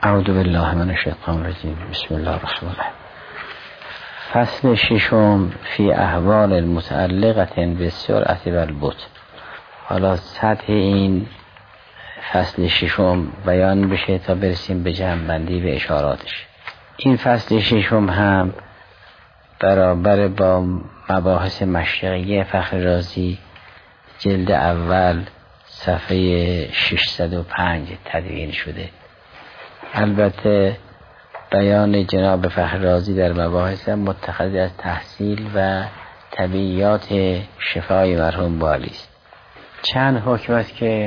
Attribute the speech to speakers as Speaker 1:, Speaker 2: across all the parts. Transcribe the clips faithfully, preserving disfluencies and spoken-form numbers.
Speaker 1: اعوذ بالله من الشیطان الرجیم. بسم الله الرحمن الرحیم. فصل ششم فی احوال المتعلقه بالسرعه و البطء. حالا سطح این فصل ششم بیان بشه تا برسیم به جمع‌بندی و اشاراتش. این فصل ششم هم برابر با مباحث مشرقی فخر رازی جلد اول صفحه ششصد و پنج تدوین شده. البته بیان جناب فخر رازی در مباحث متخذ از تحصیل و طبیعیات شفای مرحوم بالی است. چند حکم است که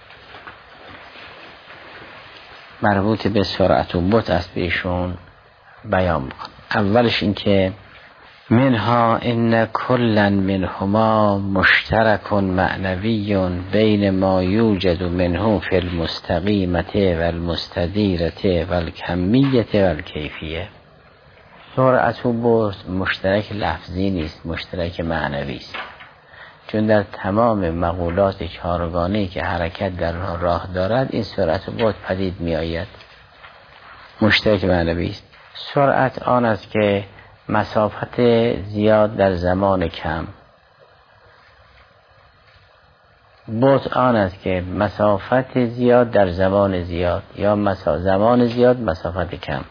Speaker 1: مربوط به سرعت و بطء است به ایشون بیان می‌کنه. اولش این که منها ان کلا منهما مشترک معنوی بین ما یوجد منه فی المستقیمه و المستدیره و الکمیه و الکیفیه. سرعت و بطء مشترک لفظی نیست، مشترک معنوی است، چون در تمام مقولات چهارگانه‌ای که حرکت در راه دارد این سرعت و بطء پدید می آید. مشترک معنوی است. سرعت آن است که مسافت زیاد در زمان کم، بطء آن است که مسافت زیاد در زمان زیاد، یا مسا... زمان زیاد مسافت کم.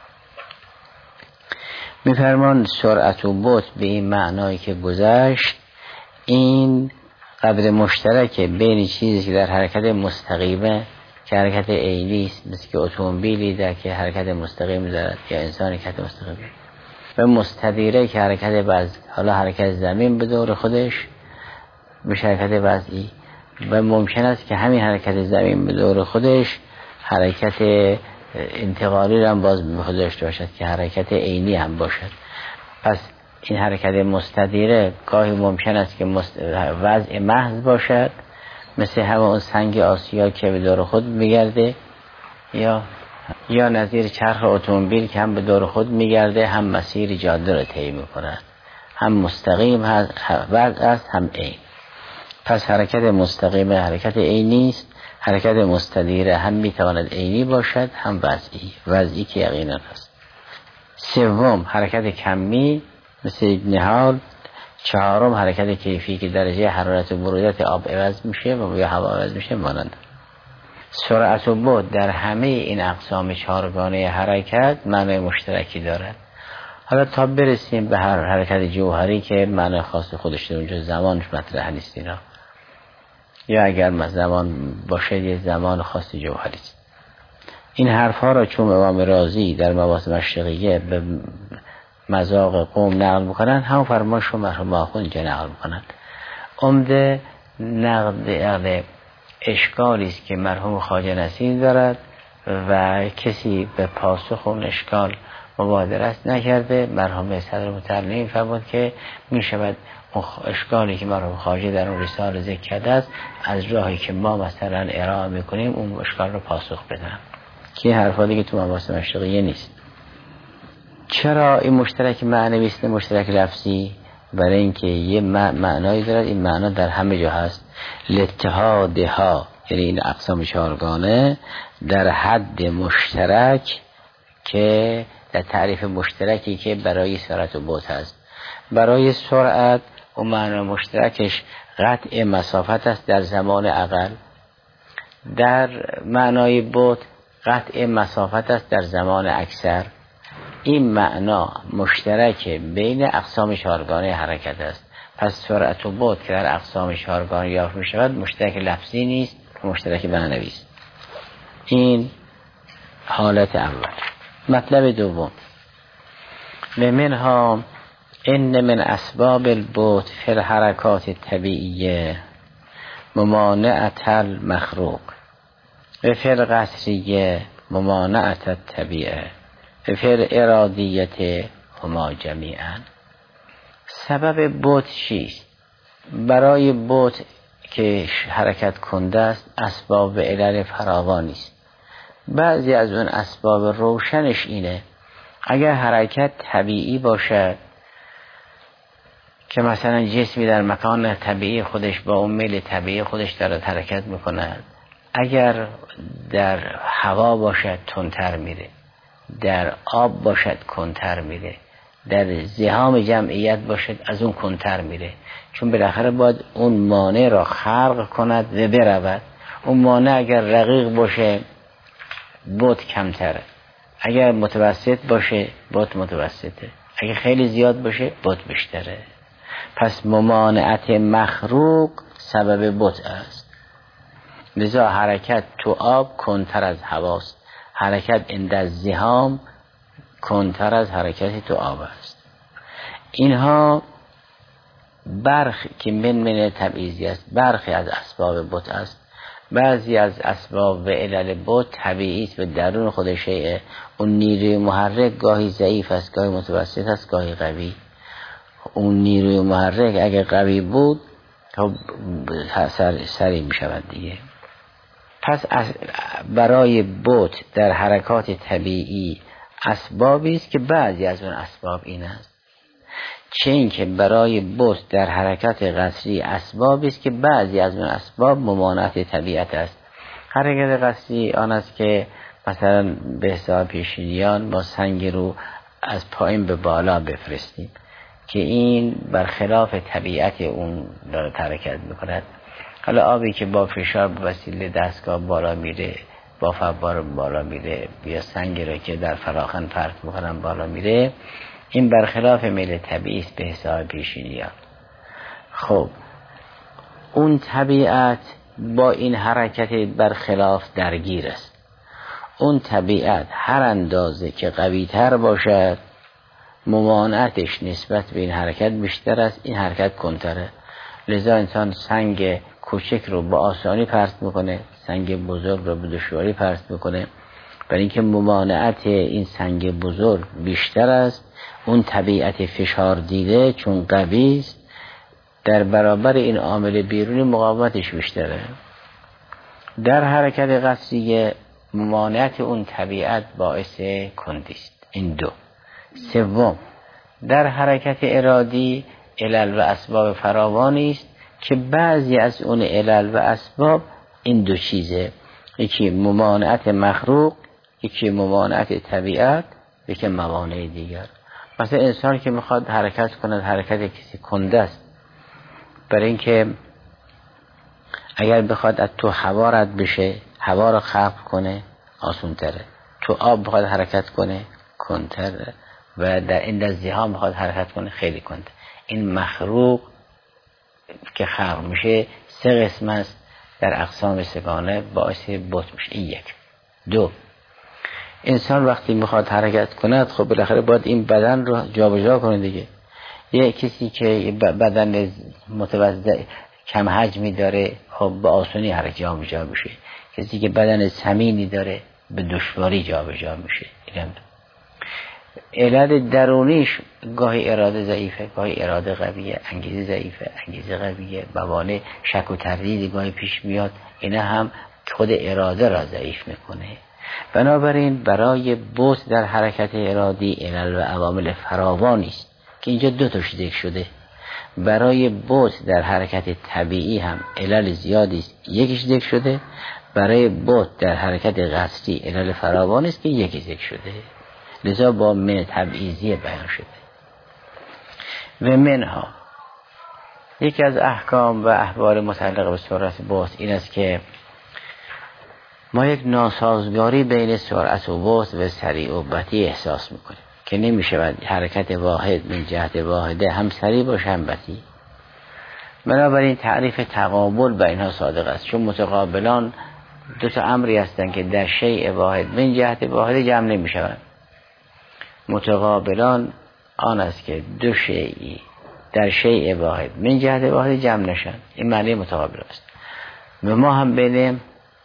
Speaker 1: می‌فرمان سرعت و بطء به این معنایی که گذشت، این قدر مشترک بین چیزی که در حرکت مستقیمه که حرکت عینی است، مثل که اتومبیلی در که حرکت مستقیم دارد یا انسانی که حرکت مستقیم، و مستدیره که حرکت وضعی، حالا حرکت زمین به دور خودش به حرکت وضعی، و ممکن است که همین حرکت زمین به دور خودش حرکت انتقالی را هم باز به خود داشته باشد که حرکت عینی هم باشد. پس این حرکت مستدیره گاهی ممکن است که وضع محض باشد، مثل همون سنگ آسیا که به دور خود میگرده، یا یا نظیر چرخ اتومبیل که هم به دور خود میگرده هم مسیر جاده را طی میکند، هم مستقیم هست وضع است هم عین. پس حرکت مستقیم حرکت عینی است، حرکت مستدیره هم میتواند عینی باشد هم وضعی، وضعی که یقینا هست. سوم حرکت کمی مثل نهال. چهارم حرکت کیفی که درجه حرارت و برودت آب عوض میشه و یا هوا عوض میشه مانند. سرعت و بطء در همه این اقسام چهارگانه حرکت معنی مشترکی دارد. حالا تا برسیم به هر حرکت جوهری که معنی خاص خودش داره، اونجا زمانش مطرح نیست اینا، یا اگر زمان باشه یه زمان خاص جوهری است. این حرفها را چون امام رازی در مباحث مشرقیه به مذاق قوم نقل میکنن، هم فرمایش رو مرحوم آخوند اینجا نقل میکنن. عمده نقد اشکالی است که مرحوم خواجه نصیر دارد و کسی به پاسخ اون اشکال مبادرت نکرده. مرحوم صدر متعلم فرمود که می شود اشکالی که مرحوم خواجه در اون رساله ذکر کرده است از راهی که ما مثلا ارائه میکنیم اون اشکال رو پاسخ بدن، که حرفا دیگه تو مباحث مشرقیه نیست. چرا این مشترک معنوی است مشترک لفظی؟ برای اینکه یه معنایی دارد، این معنا در همه جا هست. لاتحادها، یعنی این اقسام چهارگانه در حد مشترک که در تعریف مشترکی که برای سرعت و بطء هست. برای سرعت و معنی مشترکش قطع مسافت است در زمان اقل، در معنای بطء قطع مسافت است در زمان اکثر. این معنا مشترک بین اقسام چهارگانه حرکت است. پس سرعت و بطء که در اقسام چهارگانه یافت می شود مشترک لفظی نیست، مشترک معنوی است. این حالت اول. مطلب دوم، منها ان من اسباب البطء فی الحرکات الطبیعیه ممانعة المخروق و فی القصریه ممانعة الطبیعه و فی الارادیه هما جمیعا. سبب بطء چیست؟ برای بطء که حرکت کنده است اسباب و علل فراوانی است. بعضی از اون اسباب روشنش اینه اگر حرکت طبیعی باشد که مثلا جسمی در مکان طبیعی خودش با اون میل طبیعی خودش داره حرکت میکند، اگر در هوا باشد تندتر میره، در آب باشد کندتر میره، در زحام جمعیت باشد از اون کندتر میره، چون بالاخره باید اون مانع را خلق کند و برود. اون مانع اگر رقیق باشه باد کمتره، اگر متوسط باشه باد متوسطه، اگر خیلی زیاد باشه باد بیشتره. پس ممانعت مخروق سبب باد است. لذا حرکت تو آب کندتر از هواست، حرکت عند الزحام کندتر از حرکت تو آب است. اینها برخی که من من تبعیضی است، برخی از اسباب بط است. بعضی از اسباب و علل بط طبیعی است و درون خود شیء. اون نیروی محرک گاهی ضعیف است، گاهی متوسط است، گاهی قوی. اون نیروی محرک اگر قوی بود خب سریع می شود دیگه. پس برای بط در حرکات طبیعی اسبابی است که بعضی از اون اسباب این است، چه این که برای بط در حرکت قصری اسبابی است که بعضی از اون اسباب ممانعت طبیعت است. حرکت قصری آن است که مثلا به حساب پیشینیان با سنگ رو از پایین به بالا بفرستیم که این برخلاف طبیعت اون داره حرکت میکند. حالا آبی که با فشار به وسیله دستگاه بالا میره، با فوار بالا میره، یا سنگی را که در فراخن پرت میکنن بالا میره، این برخلاف میل طبیعی است به حساب پیشینیان. خب اون طبیعت با این حرکت برخلاف درگیر است. اون طبیعت هر اندازه که قوی تر باشد ممانعتش نسبت به این حرکت بیشتر است، این حرکت کندتره. لذا انسان سنگ کوچک رو با آسانی پرت میکنه، سنگ بزرگ رو به دشواری پرت میکنه، برای اینکه ممانعت این سنگ بزرگ بیشتر است. اون طبیعت فشار دیده چون قوی است، در برابر این عامل بیرونی مقاومتش بیشتره. در حرکت قصری ممانعت اون طبیعت باعث کندی است. این دو. سوم، در حرکت ارادی علل و اسباب فراوانی است که بعضی از اون علل و اسباب این دو چیزه، یکی ممانعت مخلوق، یکی ممانعت طبیعت، یکی موانع دیگر. مثلا انسان که میخواد حرکت کند، حرکت کسی کنده است، برای اینکه اگر بخواد از تو هوا رد بشه، هوا را خفض کنه آسون تره، تو آب بخواد حرکت کنه کندتره، و در این زحام بخواد حرکت کنه خیلی کنده. این مخروق که خلق میشه سه قسم است، در اقسام سگانه باعث بط میشه. این یک. دو، انسان وقتی میخواد حرکت کند خب بالاخره باید این بدن رو جابجا کنه دیگه. یه کسی که بدن متوسط کم حجمی داره خب به آسانی حرکت جابجا میشه، کسی که بدن سمینی داره به دشواری جابجا میشه. اینم علت درونیش گاهی اراده ضعیفه، گاهی اراده قویه، انگیزه ضعیفه، انگیزه قویه، موانع شک و تردید گاهی پیش میاد، اینا هم خود اراده را ضعیف میکنه. بنابراین برای بط در حرکت ارادی علل و عوامل فراوانی است که اینجا دو تاش ذکر شده. برای بط در حرکت طبیعی هم علل زیادی است، یکیش ذکر شده. برای بط در حرکت قصری علل فراوانی است که یکی ذکر شده، لذا با من تبعیضی بیان شده. و منها یکی از احکام و احوال متعلق به سرعت بط این است که ما یک ناسازگاری بین سرعت و بط و سریع و بطیء احساس میکنیم که نمیشود حرکت واحد من جهت واحده هم سریع باشه هم بطیء. بنابراین تعریف تقابل بین اینها صادق است، چون متقابلان دو تا امری هستند که در شیء واحد من جهت واحده جمع نمیشوند. متقابلان آن است که دو شیئی در شیء واحد من جهت واحد جمع نشن، این معنی متقابل است. و ما هم بینیم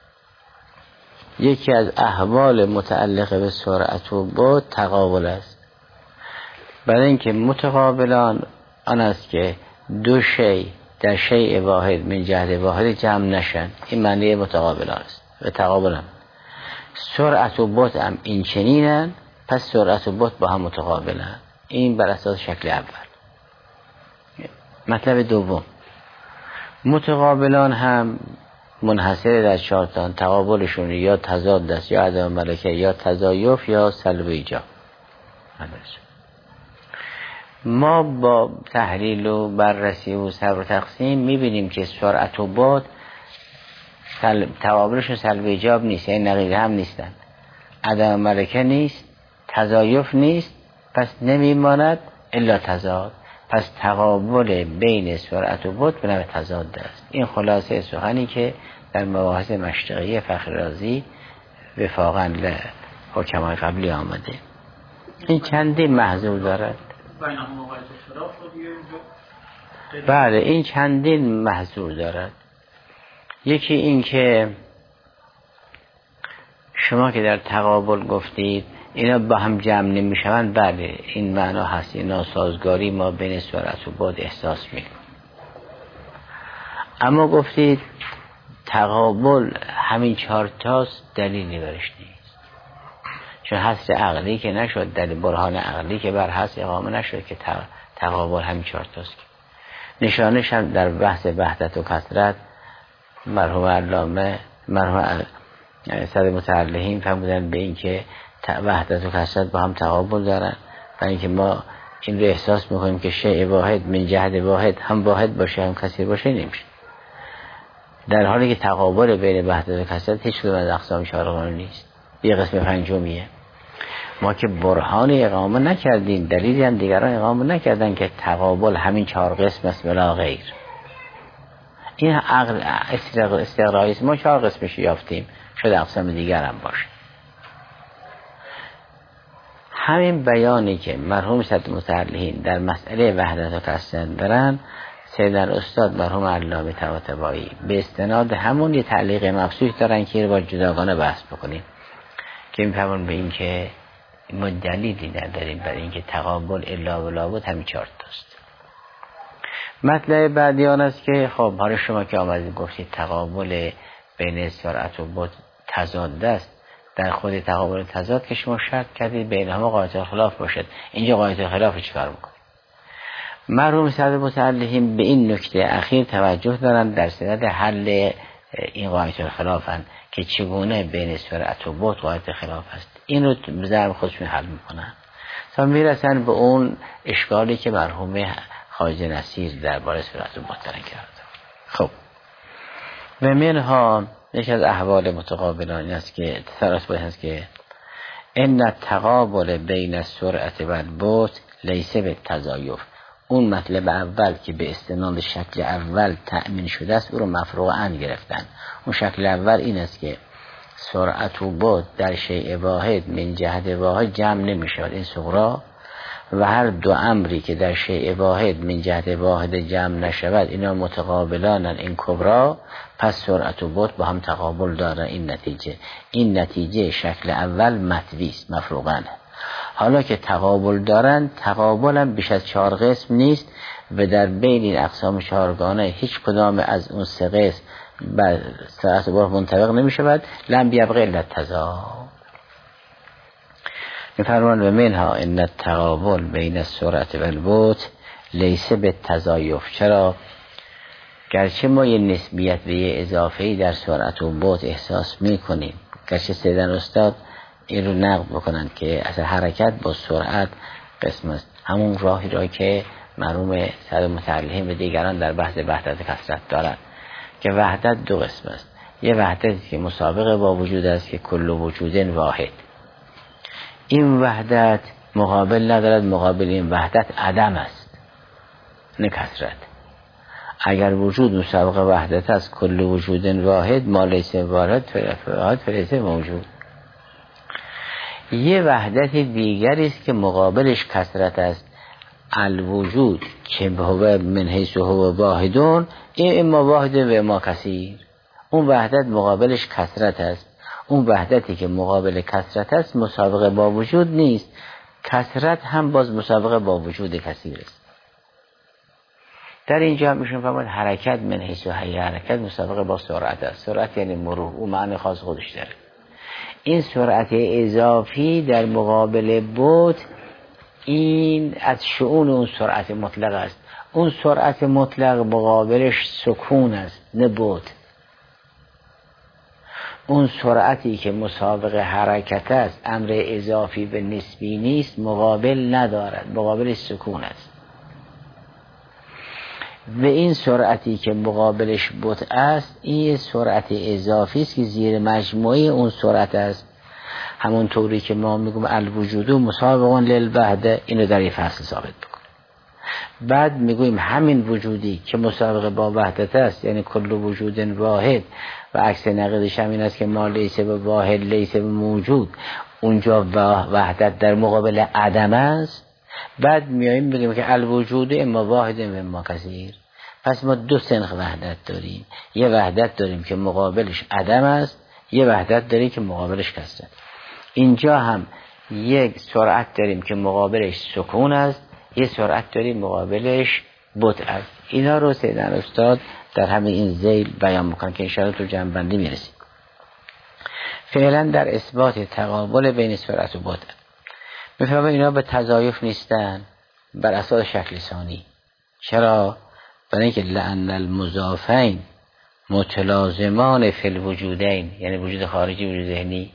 Speaker 1: یکی از احوال متعلق به سرعت و بط تقابل است، برای اینکه متقابلان آن است که دو شیء در شیء واحد من جهت واحد جمع نشن، این معنی متقابلان است. و تقابل هم سرعت و بط هم این چنینن، پس سرعت و بط با هم متقابلن. این بر اساس شکل اول. مطلب دوم، متقابلان هم منحصر در چهار تا، تقابلشون یا تضاد است یا عدم ملکه یا تضایف یا سلب ایجاب. ما با تحلیل و بررسی و صبر و تقسیم میبینیم که سرعت و بعد تقابلشون سلب ایجاب نیست، یعنی نقیض هم نیستن. عدم ملکه نیست، تضایف نیست، پس نمیماند الا تضاد. پس تقابل بین سرعت و بعد به نوع تضاد است. این خلاصه سخنی که در مباحث مشتقی فخر رازی وفاقاً لحکمای قبلی آمده. این چندین محذور دارد. بله، این چندین محذور دارد. یکی این که شما که در تقابل گفتید اینا با هم جمع نمیشوند، بله این معنا هست، اینا سازگاری ما بین سرعت و بعد احساس میکنیم. اما گفتید تقابل همین چهار تاست، دلیلی برش نیست، چون حس عقلی که نشد، دلیل برهان عقلی که بر حس اقامه نشد که تقابل همین چهار تاست. نشانش هم در بحث وحدت و کثرت مرحوم علامه مرحوم صد متعلهین فرمودن به این که وحدت و کثرت با هم تقابل دارن و اینکه ما این رو احساس میکنیم که شیء واحد من جهت واحد هم واحد باشه هم کثیر باشه نمیشه، در حالی که تقابل بین وحدت و کثرت هیچ کدوم از اقسام چهارگانه نیست، یه قسم پنجمیه. ما که برهان اقامه نکردیم، دلیلی هم دیگران اقامه نکردن که تقابل همین چهار قسم است بلا غیر. این عقل استقرایی است، ما چهار قسمش یافتیم، شاید اقسام دیگر هم باشه. همین بیانی که مرحوم صد متعلهین در مسئله وحدت و کثرت دارن، سیدنا استاد مرحوم علامه طباطبایی به استناد همون یه تعلیق مخصوص دارن که رو با جداگانه بحث بکنیم، که میفهمون به این که ما دلیلی نداریم برای اینکه تقابل الا و لابد همین چهار تاست. مطلب بعدی آن است که خب حالا شما که آمدید گفتید تقابل بین سرعت و بعد تضاد است، در خود تقابل تضاد که شما شرط کردید بین همه قاعده خلاف باشد، اینجا قاعده خلاف چیکار میکنید؟ مرحوم صد متعلهین به این نکته اخیر توجه دارند در صدد حل این قاعده خلافن که چگونه بین سرعت و بعد قاعده خلاف است. این رو به ضرب خودشون حل میکنن تا میرسن به اون اشکالی که مرحوم خواجه نصیر درباره سرعت و بعد دارن کرده. خب و منها یکی از احوال متقابلانی است که سرعت باید هست که ان التقابل بین السرعت و البعد لیس بالتضایف. اون مطلب اول که به استناد شکل اول تأمین شده است او رو مفروعاً گرفتن. اون شکل اول این است که سرعت و بعد در شیء واحد من جهت واحد جمع نمی شود، این صغرا، و هر دو امری که در شیء واحد من جهت واحد جمع نشود اینا متقابلانن، این کبرا، پس سرعت و بعد با هم تقابل دارن. این نتیجه این نتیجه شکل اول مطویست، مفروغانه. حالا که تقابل دارن، تقابل هم بیش از چهار قسم نیست و در بین این اقسام چهارگانه هیچ کدام از اون سه قسم بر سرعت و بعد منطبق نمی شود. لم یبقى الا التضاد. می‌فرمایند و منها ان التقابل بین السرعت و البعد لیس بالتضایف. چرا؟ گرچه ما یه نسبیت و یه اضافه‌ای در سرعت و بعد احساس می‌کنیم، گرچه سیدن استاد این رو نقد بکنند که اصلا حرکت با سرعت قسم است، همون راهی را که مرحوم صد متعلهین و دیگران در بحث وحدت کثرت دارند که وحدت دو قسم است. یه وحدتی که مسابقه با وجود است که کل وجود واحد، این وحدت مقابل ندارد، مقابل این وحدت عدم است نه کثرت. اگر وجود مسابقه وحدت است کل وجود واحد ما لیس واحد فلیس موجود. یه وحدت دیگری است که مقابلش کثرت است، الوجود که هو من حیث هو واحدون این اما واحد و اما کثیر. اون وحدت مقابلش کثرت است. اون وحدتی که مقابل کثرت است مسابقه با وجود نیست، کثرت هم باز مسابقه با وجود کثیر است. در اینجا هم میشون فهمید حرکت من حیث و هی، حرکت مسابقه با سرعت است. سرعت یعنی مرور، او معنی خاص خودش داره. این سرعت اضافی در مقابل بعد این از شؤون اون سرعت مطلق است. اون سرعت مطلق مقابلش سکون است نه بعد. اون سرعتی که مسابق حرکت است، امر اضافی به نسبی نیست، مقابل ندارد، مقابل سکون است. و این سرعتی که مقابلش بطء است، این سرعت اضافی است که زیر مجموعه اون سرعت است. همون طوری که ما میگیم الوجود مسابق للوحده، اینو در این فصل ثابت بکن. بعد میگویم همین وجودی که مسابق با وحدت است، یعنی کل وجود واحد، و عکس نقیضش هم این است که ما لیس به واحد لیس به موجود، اونجا وحدت در مقابل عدم است. بعد میاییم میگیم که الوجود اما واحد و اما کثیر. پس ما دو سنخ وحدت داریم، یه وحدت داریم که مقابلش عدم است، یه وحدت داریم که مقابلش کثرت. اینجا هم یک سرعت داریم که مقابلش سکون است، یه سرعت داریم مقابلش بطء است. اینا رو سیدن استاد در همین این ذیل بیان میکنن که انشاءالله تو جمع‌بندی میرسیم. فعلا در اثبات تقابل بین سرعت و بطء میفهمم اینا به تضایف نیستن، بر اساس شکل ثانی. چرا؟ برای اینکه لأن المضافین متلازمان فی الوجودین، یعنی وجود خارجی وجود ذهنی،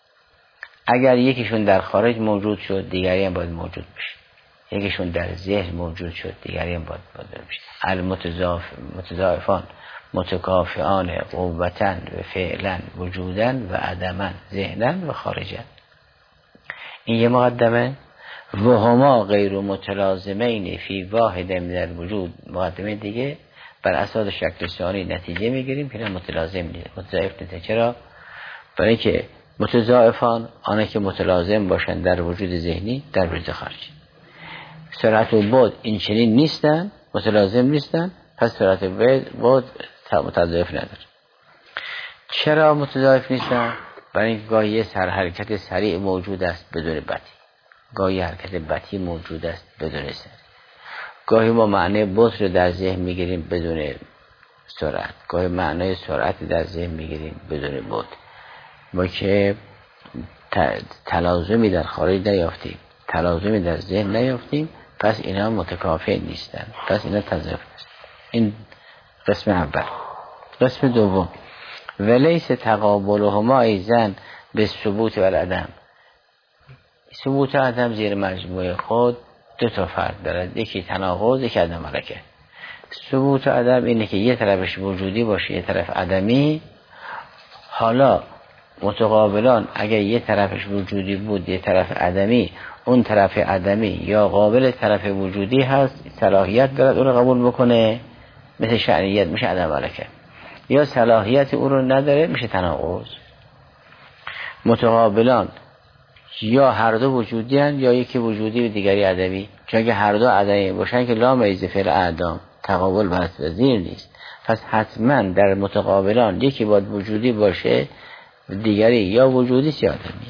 Speaker 1: اگر یکیشون در خارج موجود شد دیگری هم باید موجود بشه، یکیشون در ذهن موجود شد دیگری هم باید موجود بشه. المتضافان متکافئان قوتن و فعلا وجودن و عدمن، ذهنن و خارجن. این یه مقدمه. و هما غیر متلازمین فی واحد من الوجود. مقدمه دیگه بر اساس شکل ثانی نتیجه میگیریم که متلازم نیست، متضاعف نیست. چرا؟ برای که متضاعفان آنه که متلازم باشند در وجود ذهنی در وجود خارجی. سرعت و بعد این چنین نیستن، متلازم نیستن، پس سرعت و بعد متضاعف نداره. چرا متضاعف نیستن؟ برای اینکه گاهی سر حرکت سریع موجود است بدون بطی، گاهی حرکت بطی موجود است بدون سریع. گاهی ما معنی بطء رو در ذهن میگیریم بدون سرعت، گاهی معنی سرعت در ذهن میگیریم بدون بطء. ما که تلازمی در خارج نیافتیم، تلازمی در ذهن نیافتیم، پس اینا متکافئ نیستن، پس اینا تضاعف نیست. این قسم اول. قسم دوم، ولیس تقابلهما ایزن به ثبوت و العدم. ثبوت و عدم زیر مجموعه خود دو تا فرق دارد، یکی تناقض، یکی عدم حرکت. ثبوت و عدم اینه که یه طرفش وجودی باشه یه طرف عدمی. حالا متقابلان اگر یه طرفش وجودی بود یه طرف عدمی، اون طرف عدمی یا قابل طرف وجودی هست، صلاحیت دارد اون رو قبول بکنه، مثل شأنیت میشه عدم حرکت، یا صلاحیت اون رو نداره میشه تناقض. متقابلان یا هر دو وجودی هن یا یکی وجودی و دیگری عدمی، چون اگه هر دو عدمی باشن که لا میز فعل اعدام، تقابل بحث وزیر نیست. پس حتما در متقابلان یکی باید وجودی باشه دیگری یا وجودی یا عدمی.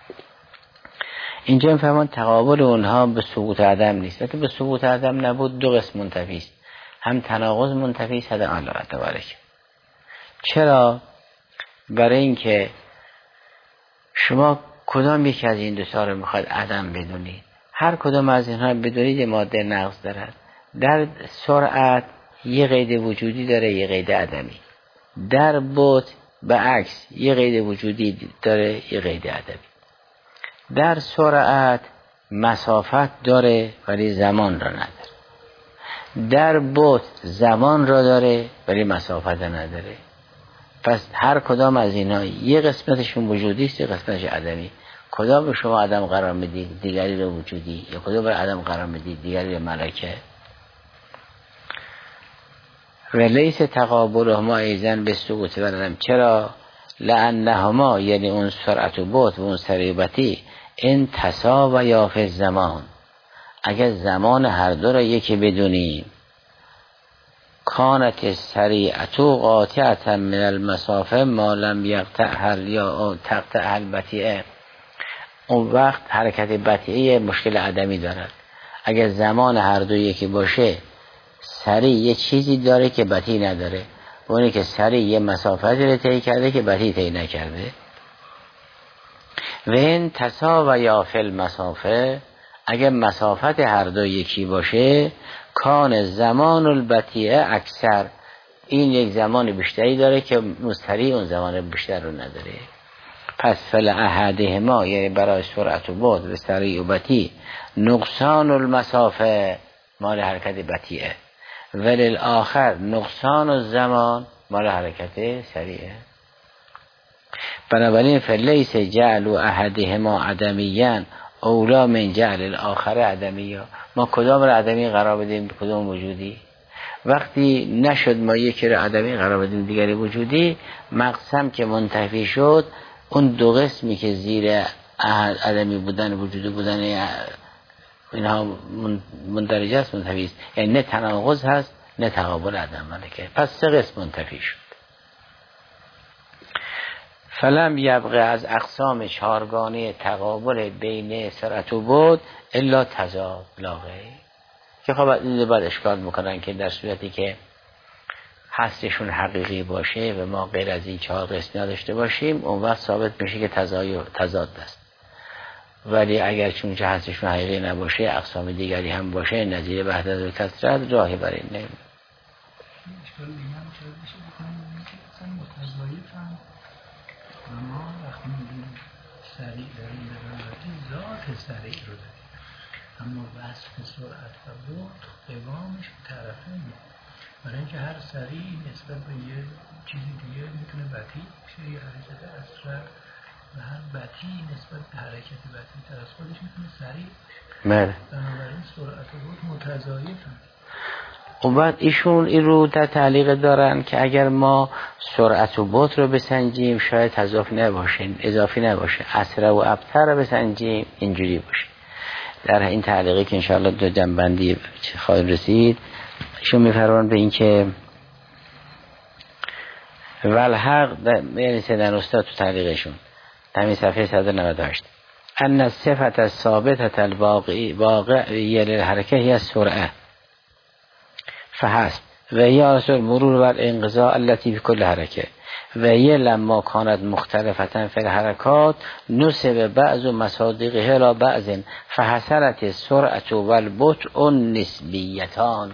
Speaker 1: اینجا میفهمن تقابل اونها به ثبوت عدم نیست، که به ثبوت عدم نبود دو قسم منتفی است، هم تناقض منتفی است، هم علاقه تبارک. چرا؟ برای اینکه شما کدام یکی از این دو تا رو میخواد عدم بدونید، هر کدام از اینها بدونید یه ماده نقض دارد. در سرعت یه قید وجودی داره یه قید عدمی، در بطء به عکس یه قید وجودی داره یه قید عدمی. در سرعت مسافت داره ولی زمان را نداره، در بطء زمان را داره ولی مسافت نداره. پس هر کدام از اینا یه قسمتشون وجودی است یه قسمتش عدمی. کدام به شما عدم قرار میدید دیگری رو وجودی، یا کدام به عدم قرار میدید دیگری رو ملکه. ولیس تقابلهما ایزن به ثبوت و العدم. چرا؟ لأنهما یعنی اون سرعت و بطء و اون سریبتی این تساویا فی الزمان، اگر زمان هر دو را یکی بدونیم، کانت سریعت و قاطعتا من المسافه ما لم یقطعها یا تقطعها البطیئه، اون وقت حرکت بطیئه مشکل عدمی دارد. اگر زمان هر دو یکی باشه، سریع یه چیزی داره که بطیء نداره، اونی که سریع یه مسافتی رو طی کرده که بطیء طی نکرده. و این تساویا فی المسافه، اگر مسافت هر دو یکی باشه، کان زمان البطیئه اکثر، این یک زمان بیشتری داره که مستری اون زمان بیشتر رو نداره. پس فل احدهما یعنی برای سرعت و بعد و سریع و بطیء نقصان المسافه مال حرکت بطیئه، ولی آخر نقصان الزمان مال حرکت سریعه. بنابراین فلیس جعل احدهما عدمیاً اولا من جعل الاخر عدمیا. ما کدام را عدمی قرار بدیم کدام وجودی؟ وقتی نشد ما یکی را عدمی قرار بدیم دیگری وجودی، مقسم که منتفی شد اون دو قسمی که زیر عدمی بودن وجودی بودن اینها مندرجه است منتفی است، یعنی نه تناقض هست نه تقابل عدم ملکه. پس سه قسم منتفی شد. فلم یبقى از اقسام چهارگانه تقابل بین سرعت و بعد الا تضاد لا غیر. که خب این بعد اشکال میکنن که در صورتی که هستشون حقیقی باشه و ما غیر از این چهار قسم نداشته باشیم اون وقت ثابت میشه که تضاد است. ولی اگر چون چه هستشون حقیقی نباشه اقسام دیگری هم باشه نظیر وحدت و کثرت راهی برای این نمیم.
Speaker 2: و ما وقتی میگیم سریع داریم به راحتی ذات سریع رو داریم، اما وصف سرعت و بعد قوامش طرفین، برای اینکه هر سریع نسبت به یه چیزی دیگه میتونه بطیء بشه یه حرکت اسرع و هر بطیء نسبت به حرکت بطیء تر از خودش میتونه سریع بشه. بنابراین سرعت و بعد متضایفن.
Speaker 1: و بعد ایشون این رو در تعلیق دارن که اگر ما سرعت و بطء رو بسنجیم شاید اضافی نباشه اضافی نباشه، اسرع و ابطر رو بسنجیم اینجوری باشه. در این تعلیقی که انشاءالله دو جنبندی خواهیم رسید ایشون میفرمان به این که والحق یعنی سیدن استاد تو تعلیقشون همین صفحه صد و نود و هشت ان الصفت الثابتة الواقعیه للحرکه هی السرعه فحسب و هی اصل مرور بر انقضاء التي في كل حرکه و هی لما كانت مختلفة في الحركات نسب بعض مصادقها الى بعض فحصلت السرعه والبطء نسبیتان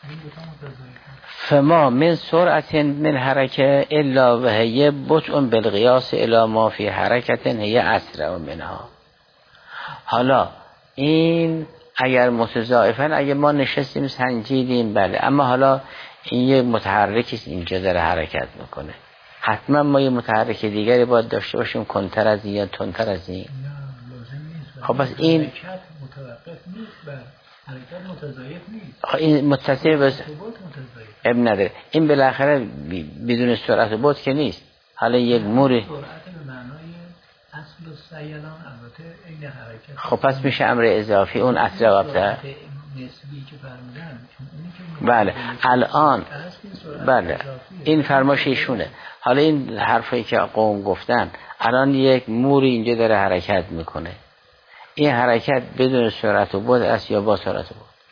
Speaker 1: فما من سرعة من حرکه الا و هی بطء بالقیاس الى ما في حرکه هی اسرع منها. حالا این اگر متضاعفن اگر ما نشستیم سنجیدیم بله، اما حالا این یه متحرکی اینجا داره حرکت میکنه، حتما ما یه متحرک دیگری باید داشته باشیم کنتر از این یا تندتر از این. خب بس این
Speaker 2: متوقف نیست بر حرکت متضاعف نیست.
Speaker 1: خب این متصل بس اب نداره، این بالاخره بدون سرعت و بعد که نیست. حالا یک موری
Speaker 2: سرعت به معنای اصل و سیلان البته این حرکت.
Speaker 1: خب پس میشه امر اضافی اون اصل و ابتر
Speaker 2: نسبی که فرمودن.
Speaker 1: بله الان بله این فرمایش ایشونه. حالا این حرفی که قوم گفتن الان یک موری اینجا داره حرکت میکنه، این حرکت بدون سرعت و بعد است یا با سرعت و بعد؟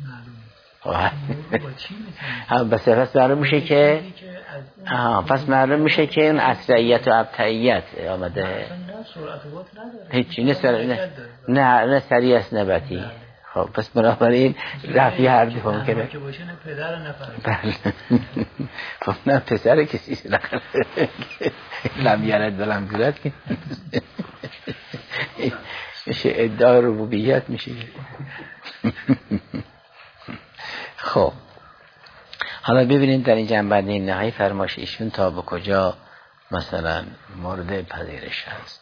Speaker 1: معلومه. بس پس معلوم میشه که آها پس معلوم میشه که اون اسرعیت و ابطئیت آمده. هیچی نه سر... نه نه نه سریع است نبتی. خب پس بنابراین رفی هر دو ممکنه
Speaker 2: که باشه نه پدر نه فرزند.
Speaker 1: خب نه پسر کسی نکنه لم یلد ولم یولد که میشه ادعای ربوبیت میشه. خب حالا ببینید در این جنبندی نهایی فرمایش ایشون تا به کجا مثلا مورد پذیرش هست.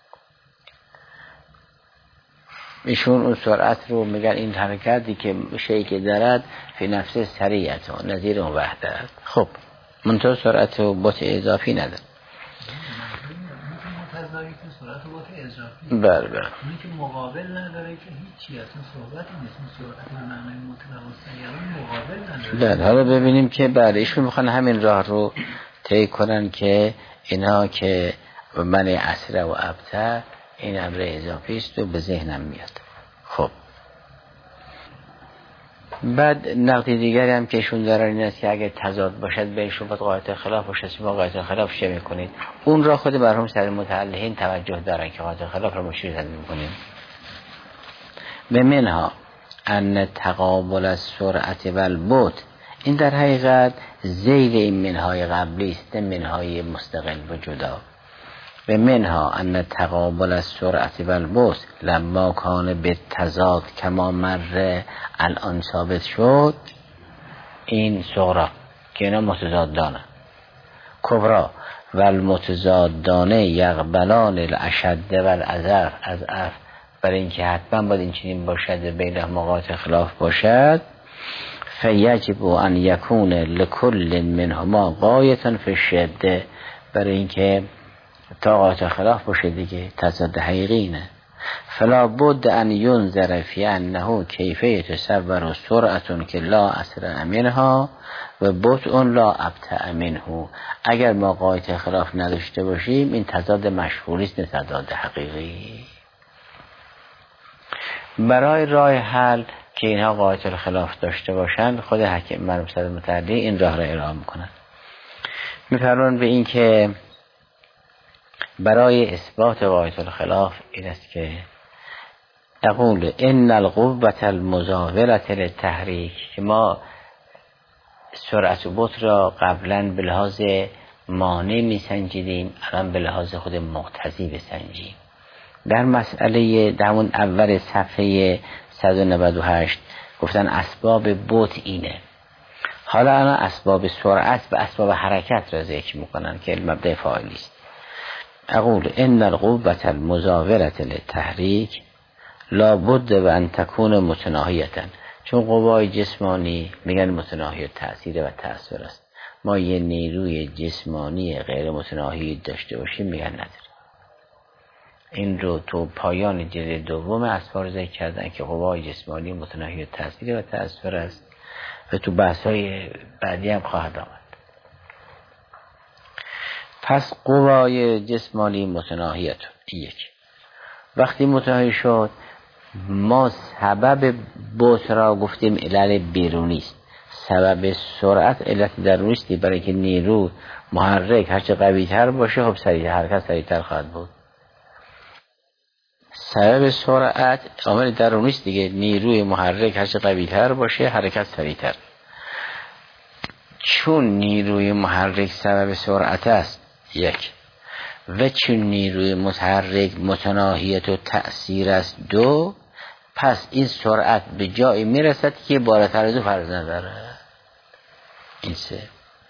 Speaker 1: ایشون اون سرعت رو میگن این حرکتی که شیئی که دارد فی نفس سریعت و نظیر اون وحدت. خب منطقه سرعت و بطء اضافی نداره.
Speaker 2: متضاعف سرعت و بطء اضافی.
Speaker 1: بله بله.
Speaker 2: اونی که مقابل نداره که هیچی اصلا صحبتی نیست. سرعت به معنای مطلق و سیران مقابل نداره.
Speaker 1: بله حالا ببینیم که بله ایشون میخوان همین راه رو طی کنن که اینا که من اسرع و ابطر این امر اضافی است و به ذهنم میاد. خب بعد نقد دیگری هم که ایشون دارن این است که اگه تضاد باشد بهشون باید قاعده خلاف باشه. شما قاعده خلاف چه میکنید؟ اون را خود مرحوم سر متعلقین توجه دارن که قاعده خلاف را مشروط میکنیم. به منها ان تقابل السرعه والبطء این در حقیقت ذیل این منهای قبلی است، منهای مستقل و جدا. و منها ان تقابل السرعت و البطء لما کان بالتضاد کما مر الان ثابت شد. این صغرا که اینا متضادانه، کبرا و المتضادانه یقبلان الاشد و الاضعف از اف، برای اینکه حتما باید این چنین باشد و بین مقاطع خلاف باشد. فیجب ان یکون لکل منهما غایة فی الشده، برای اینکه طاقات خلاف باشه دیگه، تضاد حقیقی نه. فلا بد ان ینظر فی انه کیف یتصور سرعة که لا اسرع منها و بطء لا ابطأ منه. اگر ما قاعده خلاف نداشته باشیم این تضاد مشهوری است، نه تضاد حقیقی. برای راه حل که اینها قاعده خلاف داشته باشند، خود حکیم مرموز متعلی این راه را ارائه میکنند. میفرمان به این که برای اثبات قاعده الخلاف این است که اقول ان القوة المزاولة للتحریک، که ما سرعت و بطء را قبلا به لحاظ مانع می سنجیدیم، الان به لحاظ خود مقتضی بسنجیم. در مسئله در اون اول صفحه صد و نود و هشت گفتن اسباب بطء اینه، حالا الان اسباب سرعت و اسباب حرکت را ذکر میکنن که مبدأ فاعلی است. اقول ان القوة المزاولة للتحریک لا بد و ان تكون متناهیة، چون قوای جسمانی میگن متناهی تأثیر و تأثیر است. ما یه نیروی جسمانی غیر متناهی داشته باشیم میگن نداریم. این رو تو پایان جلد دوم اسفار ذکر کردن که قوای جسمانی متناهی تأثیر و تأثیر است و تو بحث‌های بعدی هم خواهد آمد. پس قوای جسمانی متناهیت یک وقتی متناهی شد، ما سبب بطء را گفتیم علل بیرونی است، سبب سرعت علت درونی است، برای که نیرو محرک هرچه قوی تر باشه خب سریع حرکت سریع تر خواهد بود. سبب سرعت عامل درونی است دیگه، نیروی محرک هرچه قوی تر باشه حرکت سریع تر. چون نیروی محرک سبب سرعت است یک، و چون نیروی متحرک متناهیت و تأثیر است دو، پس این سرعت به جایی میرسد که بالاتر از او فرض نداره. این سه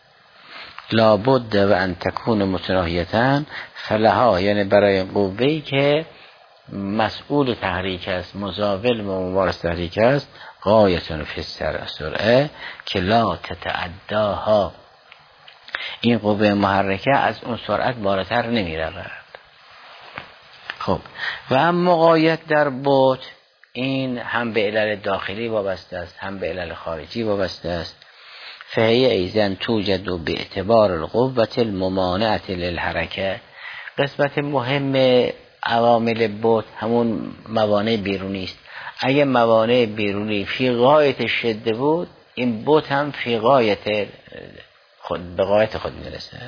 Speaker 1: لابد و ان تکون متناهیتن فلها، یعنی برای قوه‌ای که مسئول تحریک است، مزاول و مبارز تحریک است، غایتون فی السرعه که لا تتعداها، این قوه محرکه از اون سرعت بالاتر نمی رود. خب و اما غایت در بطء، این هم به علل داخلی وابسته است هم به علل خارجی وابسته است. فهی ایزن توجد به اعتبار القوة الممانعة للحرکه. قسمت مهم عوامل بطء همون موانع بیرونی است. اگه موانع بیرونی فی غایت شده بود، این بطء هم فی غایت خود به غایت خود میرسه.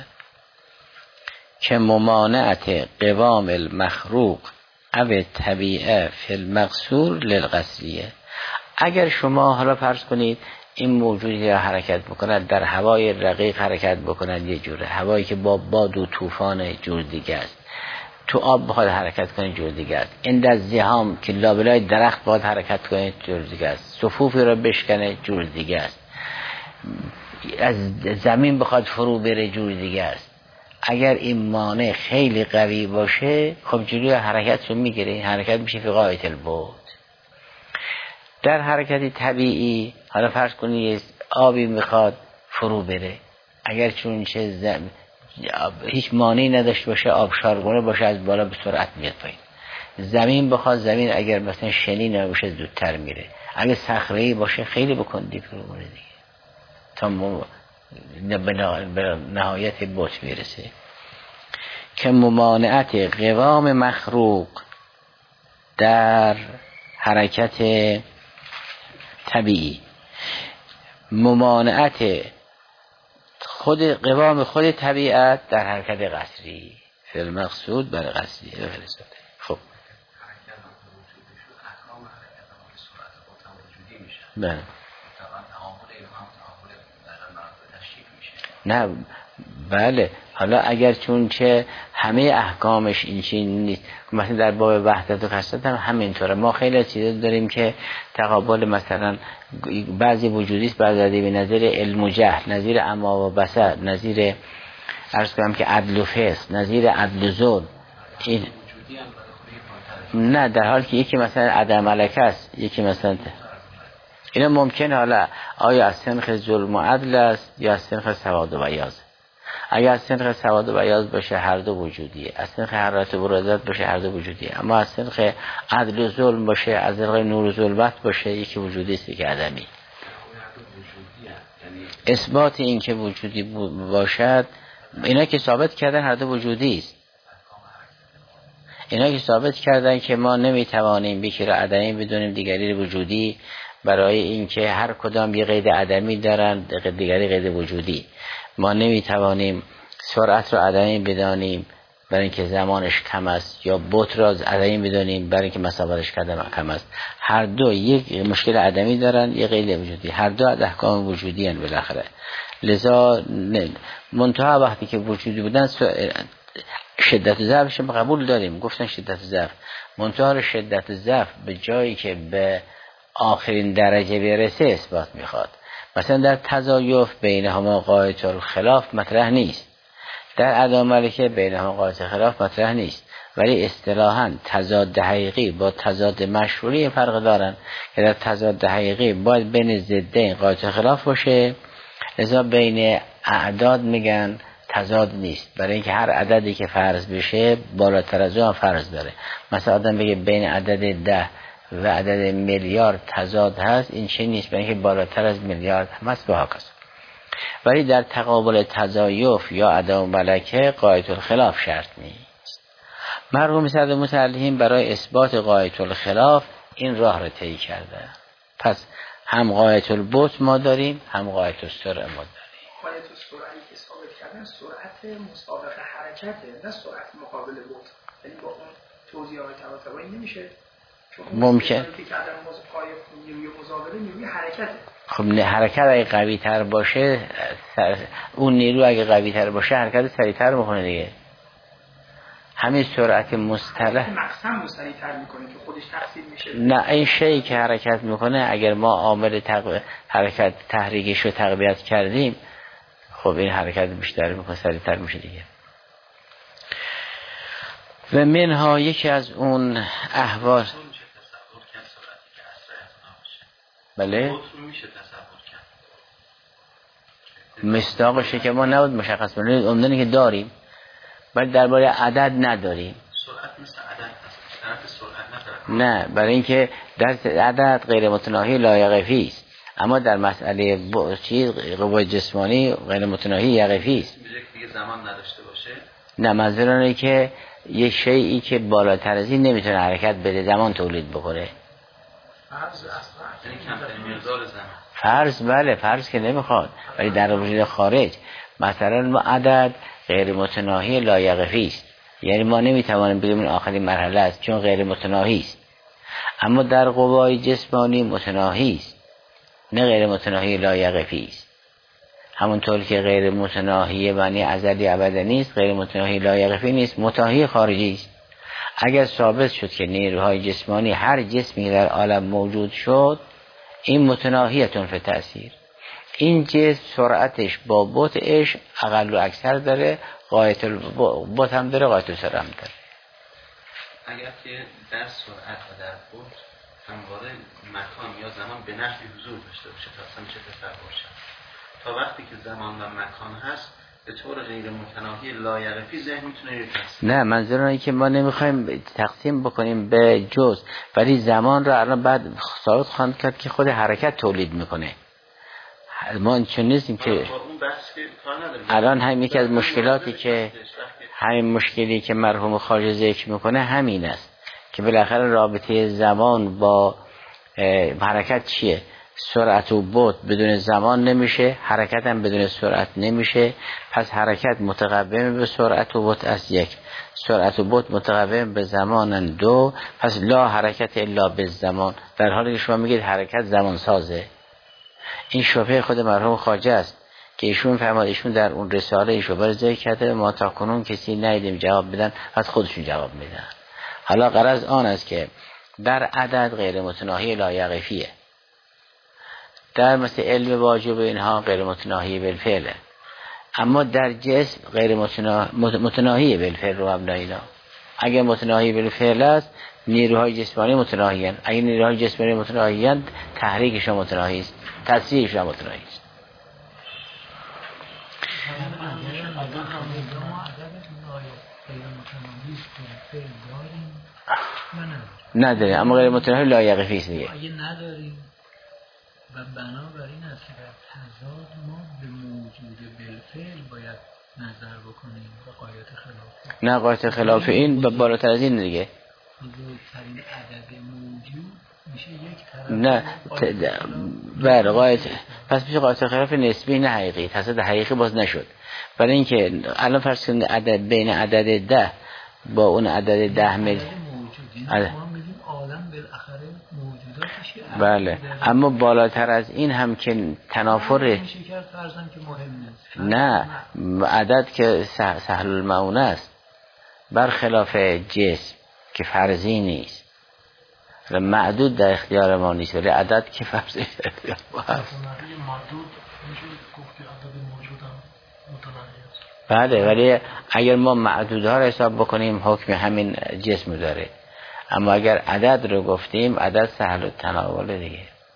Speaker 1: که ممانعت قوام المخروق او طبیعه فی المقصور للقصریه. اگر شما حالا فرض کنید این موجودی را حرکت بکند، در هوای رقیق حرکت بکند یه جوره، هوایی که با باد و طوفان جور دیگه است، تو آب بخواد حرکت کنه جور دیگه است، این در زحام که لابلای درخت بخواد حرکت کنه جور دیگه است، صفوفی را بشکنه جور دیگه است، از زمین بخواد فرو بره جور دیگه است. اگر این مانع خیلی قوی باشه خب جلوی حرکت رو میگیره، حرکت میشه فی غایت البعد. در حرکتی طبیعی حالا فرض کنید آبی میخواد فرو بره، اگر چون چه زم... هیچ مانعی نداشته باشه، آبشارگونه باشه، از بالا به سرعت میاد پایین. زمین بخواد، زمین اگر مثلا شنی نباشه زودتر میره، اگر صخره‌ای باشه خیلی بکندی فرو میره دیگه تا م... به نهایت بطء میرسه. که ممانعت قوام مخروق در حرکت طبیعی، ممانعت خود قوام خود طبیعت در حرکت قصری فی المقصود برای قصری. خب بله نه بله، حالا اگر چون که همه احکامش این چیز نیست، مثلا در باب وحدت و کثرت هم همینطوره. ما خیلی از چیزا داریم که تقابل، مثلا بعضی وجودی است، بعضی به نظر علم و جهل، نظیر اما و بصر، نظیر عرض کنم که عدل و فسق، نظیر عدل و ظلم. این نه، در حالی که یکی مثلا عدم ملکه است، یکی مثلا اینا ممکنه حالا آیا از سنخ ظلم و عدل است یا از سنخ سواد و بیاض. اگر از سنخ سواد و بیاض باشه هر دو وجودیه، از سنخ حرارت و برازت باشه هر دو وجودیه. اما از سنخ عدل و ظلم باشه، از سنخ نور و ظلمت باشه، یکی وجودی است که عدمی. اثبات این که وجودی باشد، اینا که ثابت کردن هر دو وجودی است. اینا که ثابت کردن که ما نمیتوانیم یکی را عدمی بدونیم دیگری را وجودی، برای اینکه هر کدام یه قید عدمی دارن، دیگری قید وجودی. ما نمیتوانیم سرعت را عدمی بدانیم برای اینکه زمانش کم است، یا بط را عدمی بدانیم برای اینکه مسافرش کم است. هر دو یک مشکل عدمی دارن، یه قید وجودی. هر دو احکام وجودی ان بالاخره. لذا منتها وقتی که وجودی بودن شدت ضعفش قبول داریم، گفتن شدت ضعف، منتها شدت ضعف به جایی که به آخرین درجه برسه اثبات میخواد. مثلا در تضایف بینهما قاعده الخلاف مطرح نیست، در عدم ملکه بینهما قاعده خلاف مطرح نیست، ولی اصطلاحاً تضاد حقیقی با تضاد مشروعی فرق دارن که در تضاد حقیقی باید بین ضدین قاعده خلاف باشه. لذا بین اعداد میگن تضاد نیست، برای اینکه هر عددی که فرض بشه بالاتر از اون فرض داره. مثلا آدم بگه بین عدد ده و عدد میلیارد تضاد هست، این چه نیست، برای اینکه بالاتر از میلیارد هم هست و هاکس. ولی در تقابل تضایف یا عدم ملکه قاعده الخلاف شرط نیست. مرحوم صدر مصلحین برای اثبات قاعده الخلاف این راه را طی کرده. پس هم قاعده البط ما داریم، هم قاعده السرعه ما داریم.
Speaker 3: قاعده السرعه که ثابت کردن سرعت مسابق حرکته، نه سرعت مقابل بط. یعنی با اون توضیحات طباطبایی نمیشه.
Speaker 1: ممکن خب نه، حرکت اگه قوی تر باشه، اون نیرو اگه قوی تر باشه حرکت سریع تر میکنه دیگه. همین سرعت مصطلح
Speaker 3: مقسم سریع تر میکنه که خودش تقسیم میشه.
Speaker 1: نه، این شیء که حرکت میکنه اگر ما عامل تق... حرکت تحریکش رو تقویت کردیم، خب این حرکت بیشتر میکنه، سریع تر میشه دیگه. و منها یکی از اون احوال بله مصداقشه که ما نبود مشخص کنیم، عمدنی که داریم ولی درباره عدد نداریم.
Speaker 4: سرعت مثل عدد هست، سرعت
Speaker 1: نه، برای اینکه در عدد غیر متناهی لا یقفی است، اما در مسئله چیز قوه جسمانی غیر متناهی یقفی است.
Speaker 4: دیگه زمان نداشته باشه.
Speaker 1: نه، منظورم که یه شیئی که بالاتر از این نمیتونه حرکت بده، زمان تولید بکنه.
Speaker 3: فرض اصلا
Speaker 4: یعنی کمترین مقدار زمان.
Speaker 1: فرض بله، فرض که نمیخواد، ولی در وجود خارج مثلا ما عدد غیر متناهی لا یقفی است، یعنی ما نمیتوانیم بگیم این آخرین مرحله است چون غیر متناهی است. اما در قوای جسمانی متناهی است، نه غیر متناهی لا یقفی است. همونطور که غیر متناهی معنی ازلی ابدی نیست، غیر متناهی لا یقفی نیست، متناهی خارجی است. اگر ثابت شد که نیروهای جسمانی هر جسمی در عالم موجود شد، این متناهیتون فی تأثیر، این جسم سرعتش با بطئش اقل و اکثر داره، غایت البط هم داره، غایت السرعه هم داره.
Speaker 4: اگر که در سرعت و در بط همواره مکان یا زمان به نحوی حضور داشته باشه تا اصلا میشه تصور شد، تا وقتی که زمان و مکان هست به طور غیر متناهی لا یقفی ذهن میتونه یه تقسیم.
Speaker 1: نه، منظورم اینه که ما نمیخوایم تقسیم بکنیم به جز، ولی زمان رو الان بعد ثابت خواهند کرد که خود حرکت تولید میکنه. ما چون نیستیم که الان هم یکی از مشکلاتی که همین مشکلی که مرحوم خواجه ذکر میکنه همین است که بالاخره رابطه زمان با حرکت چیه؟ سرعت و بط بدون زمان نمیشه، حرکت هم بدون سرعت نمیشه. پس حرکت متقوم به سرعت و بط از یک، سرعت و بط متقوم به زمان دو، پس لا حرکت الا به زمان. در حالی که شما میگید حرکت زمان سازه، این شبهه خود مرحوم خواجه است که ایشون فرماد ایشون در اون رساله ایشو بر ذکر کرده ما تا کنون کسی ندیدیم جواب بدن، از خودشون جواب میدن. حالا غرض آن است که در عدد غیر متناهی لایقفیه، در مثل علم واجب اینها غیر متناهی بالفعله، اما در جسم غیر متناهی بالفعل رو مبنای اینا. اگر متناهی بالفعل است نیروهای جسمانی متناهی هستند، اگر نیروهای جسمانی متناهی هستند تحریکشان متناهی است، تاثیرشان متناهی است. نداره، اما غیر متناهی لایقفی است دیگه.
Speaker 2: اگه نداریم و بنابراین است که در تضاد ما به موجود بالفعل باید نظر بکنیم به قایت خلاف.
Speaker 1: نه قایت خلاف این بالاتر از این دیگه.
Speaker 2: بزرگترین عدد موجود میشه یک طرف.
Speaker 1: نه بله قایت، پس میشه قایت خلاف نسبی نه حقیقی، تصادف حقیقی باز نشد. برای اینکه الان فرض کنید عدد بین عدد ده با اون عدد ده مل
Speaker 2: عدد عالم بالاخره موجوداتش.
Speaker 1: بله اما بالاتر از این هم که تنافر نه عدد که سهل المعونه است برخلاف جسم که فرضی نیست، معدود در اختیار ما نیست، ولی عدد که فرضی در اختیار ما هست. بله ولی اگر ما معدودها رو حساب بکنیم حکم همین جسم داره، اما اگر عدد رو گفتیم عدد سهل التناول دیگه.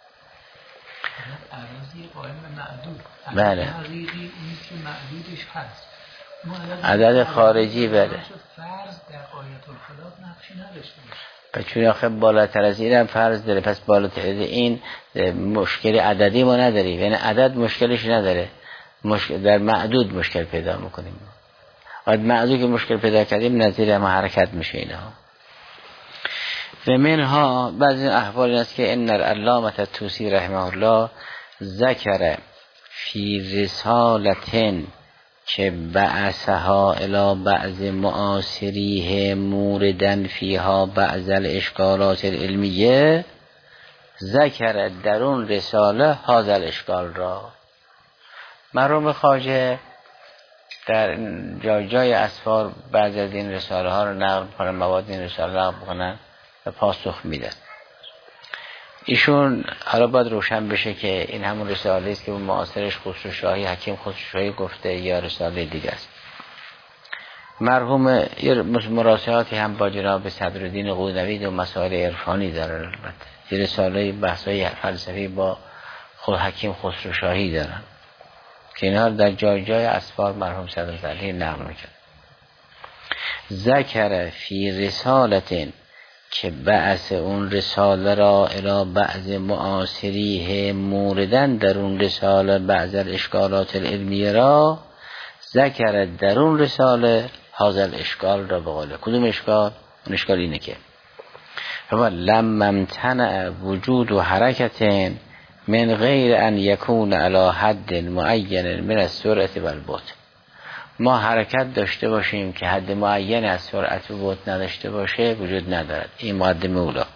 Speaker 2: عددی قائم معدود.
Speaker 1: بله.
Speaker 2: حقیقی اون که معدودش هست.
Speaker 1: عدد خارجی بله.
Speaker 2: فرض در قایت الخلاف نقشی نداشته باشه.
Speaker 1: چون آخه بالاتر از این هم فرض داره، پس بالاتر از این مشکل عددی ما نداریم، یعنی عدد مشکلش نداره، مشکل در معدود مشکل پیدا میکنیم. و معدود که مشکل پیدا کردیم نظیر ما حرکت میشه اینها. و منها بعضی احوال این است که ان العلامة الطوسی رحمه الله ذکر فی رسالة که بعثها الى بعض معاصریه موردن فیها بعض الاشکالات العلمیه، ذکر در اون رساله هذا الاشکال را. مرحوم خواجه در جای جای اسفار بعضی از این رساله ها رو نقل کنن، مواد این رساله نقل کنن و پاسخ میدن. ایشون حالا باید روشن بشه که این همون رساله است که اون معاصرش خسرو شاهی حکیم خسرو شاهی گفته یا رساله دیگه است. مرحوم مراسلاتی هم با جناب صدرالدین قونوی و مسائل عرفانی دارن، البته یه رساله بحثای فلسفی با خود حکیم خسرو شاهی دارن که اینها در جای جای اسفار مرحوم صدرالدی نقل میکنه. ذکر فی رسالة که بعث اون رساله را الی بعض معاصریه موردن در اون رساله بعض الاشکالات العلمیه را، ذکر در اون رساله هذا الاشکال را. بقوله کدوم اشکال؟ اون اشکال اینه که لم امتنع وجود و حرکت من غیر ان یکون علی حد معین من السرعه و البطء. ما حرکت داشته باشیم که حد معین از سرعت و بطء نداشته باشه وجود ندارد. این مقدمه اولا.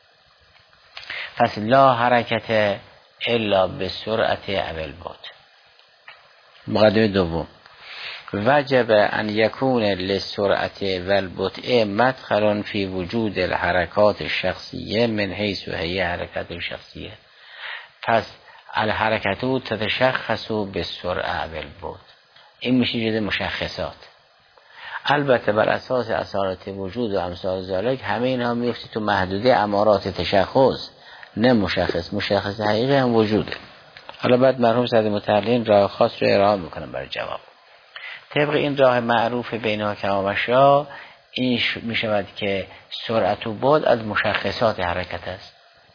Speaker 1: پس لا حرکت الا به سرعت او البطء. مقدمه دوم وجب ان یکون للسرعت و البطء مدخل فی وجود الحرکات الشخصیه من حیث هي حرکت شخصیه. پس الحرکتو تتشخص به سرعه و البطء. این میشه جد مشخصات. البته بر اساس اثارات وجود و امثال ذالک همه اینها میفته تو محدوده امارات تشخص، نه مشخص. مشخص حقیقی هم وجوده. حالا بعد مرحوم صدر متعلین راه خاص رو ارائه میکنم برای جواب. طبق این راه معروف بین حکما و شاه این میشود که سرعت و بعد از مشخصات حرکت است.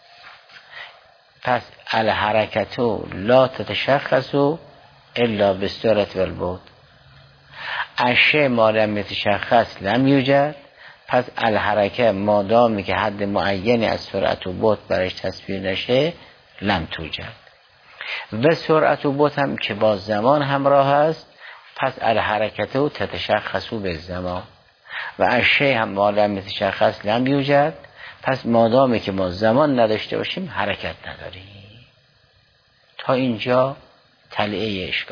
Speaker 1: پس الحرکتو لا تتشخص الا بالسرعت و البعد. اشیاء ما لم یتشخص لم یوجد. پس الحرکه مادامی که حد معینی از سرعت و بعد برایش تصویر نشه لم توجد. و سرعت و بعد هم که با زمان همراه است، پس الحرکتو تتشخص به زمان. و اشیاء هم ما لم یتشخص لم یوجد. پس مادامی که ما زمان نداشته باشیم حرکت نداریم. تا اینجا تلعه اشکال.